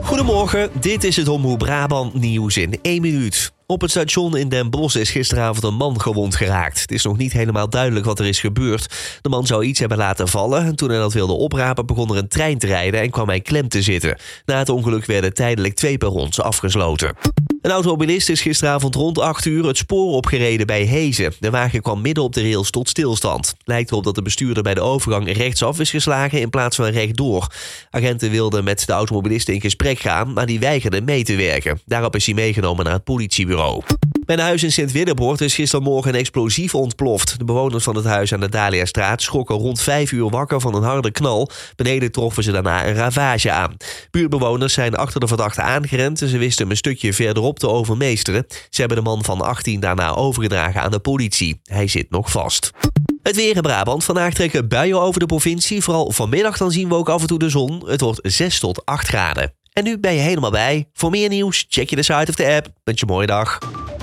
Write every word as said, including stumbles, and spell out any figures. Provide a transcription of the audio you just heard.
Goedemorgen, dit is het Omroep Brabant nieuws in één minuut. Op het station in Den Bosch is gisteravond een man gewond geraakt. Het is nog niet helemaal duidelijk wat er is gebeurd. De man zou iets hebben laten vallen en toen hij dat wilde oprapen begon er een trein te rijden en kwam hij klem te zitten. Na het ongeluk werden tijdelijk twee perrons afgesloten. Een automobilist is gisteravond rond acht uur het spoor opgereden bij Hezen. De wagen kwam midden op de rails tot stilstand. Lijkt erop dat de bestuurder bij de overgang rechtsaf is geslagen in plaats van rechtdoor. Agenten wilden met de automobilist in gesprek gaan, maar die weigerde mee te werken. Daarop is hij meegenomen naar het politiebureau. Bij een huis in Sint-Widderbord is gistermorgen een explosief ontploft. De bewoners van het huis aan de Dahliastraat schrokken rond vijf uur wakker van een harde knal. Beneden troffen ze daarna een ravage aan. Buurtbewoners zijn achter de verdachte aangerend en ze wisten hem een stukje verderop te overmeesteren. Ze hebben de man van achttien daarna overgedragen aan de politie. Hij zit nog vast. Het weer in Brabant. Vandaag trekken buien over de provincie. Vooral vanmiddag dan zien we ook af en toe de zon. Het wordt zes tot acht graden. En nu ben je helemaal bij. Voor meer nieuws check je de site of de app. Wens je een mooie dag.